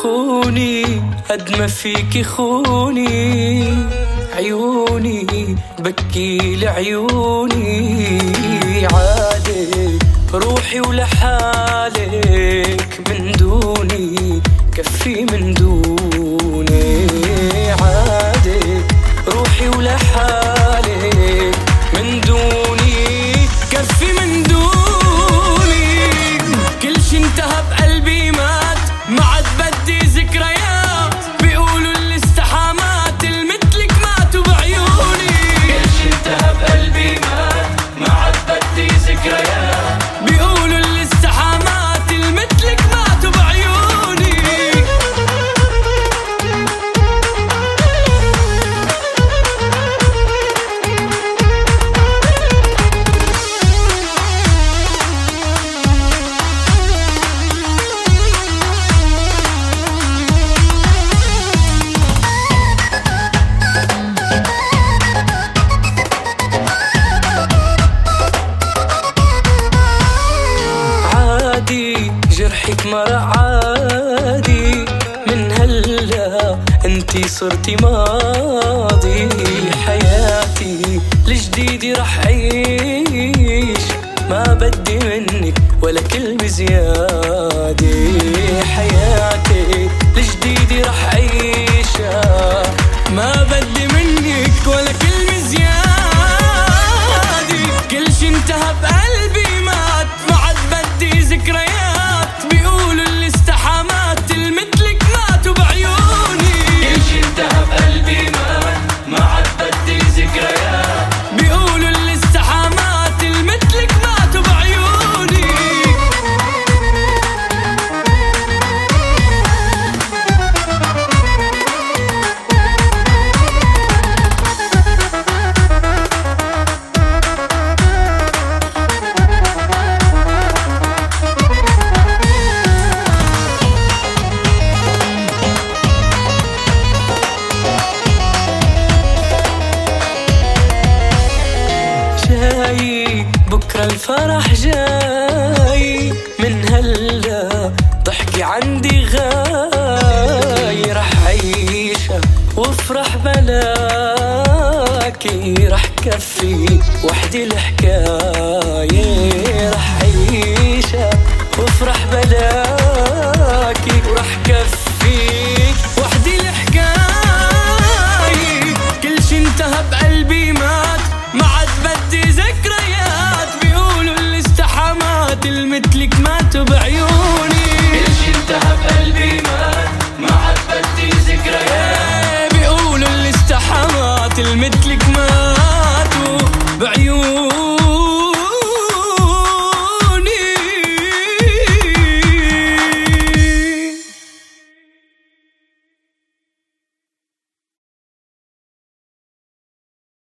خوني قد ما فيك خوني عيوني بكي لعيوني عادي روحي ولحالك من دوني كفي من دوني عادي روحي ولحالك من دوني كفي من دوني كل شي انتهى بقلبي مات ما عاد بدي ذكريات بيقولوا الاستحامات المثلك ماتوا بعيوني كل شي انتهى بقلبي مات ما عاد بدي ذكريات بيقولوا الاستحامات المثلك ماتوا بعيوني جرحك مرة عادي من هلا انتي صرتي ماضي حياتي الجديدة رح عيش ما بدي منك ولا كلمة زيادة حياتي الجديدة رح عيشها ما بدي منك ولا كلمة زيادة كل شي انتهى بقلبي مات ما عاد بدي ذكريات بيقولوا الاستحامات المثلك ماتوا بعيوني كل شي انتهى بقلبي مات ما عاد بدي ذكريات بيقولوا الاستحامات المثلك ماتوا بعيوني بكرة الفرح جاي من هلا ضحكي عندي غاي رح عيشها وافرح بلاكي رح كفي وحدي الحكاية رح عيشها وافرح بلاكي ورح كفي وحدي الحكاية كل شي انتهى بقلبي مات ما عاد بدي ذكريات بيقولوا الاستحامات المثلك ماتوا بعيوني كل شي انتهى بقلبي مات ما عاد بدي ذكريات بيقولوا الاستحامات المثلك